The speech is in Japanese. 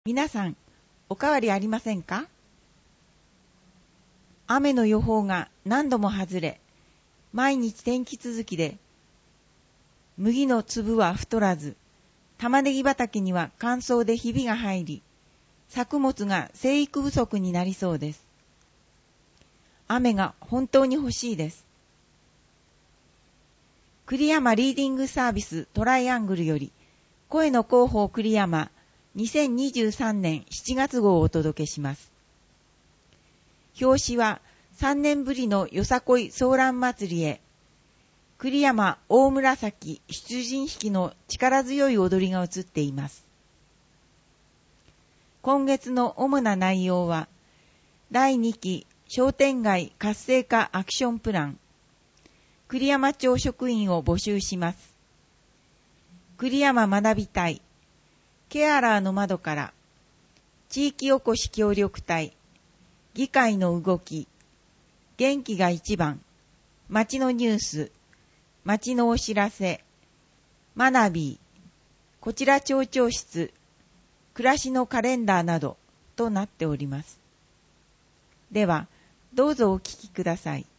皆さん、おかわりありませんか？雨の予報が何度も外れ、毎日天気続きで、麦の粒は太らず、玉ねぎ畑には乾燥でひびが入り、作物が生育不足になりそうです。雨が本当に欲しいです。栗山リーディングサービストライアングルより、声の広報栗山2023年7月号をお届けします。表紙は3年ぶりのよさこいソーラン祭りへ、栗山大紫出陣式の力強い踊りが映っています。今月の主な内容は、第2期商店街活性化アクションプラン、栗山町職員を募集します。栗山学び隊、ケアラーの窓から、地域おこし協力隊、議会の動き、元気が一番、町のニュース、町のお知らせ、学び、こちら町長室、暮らしのカレンダーなどとなっております。では、どうぞお聞きください。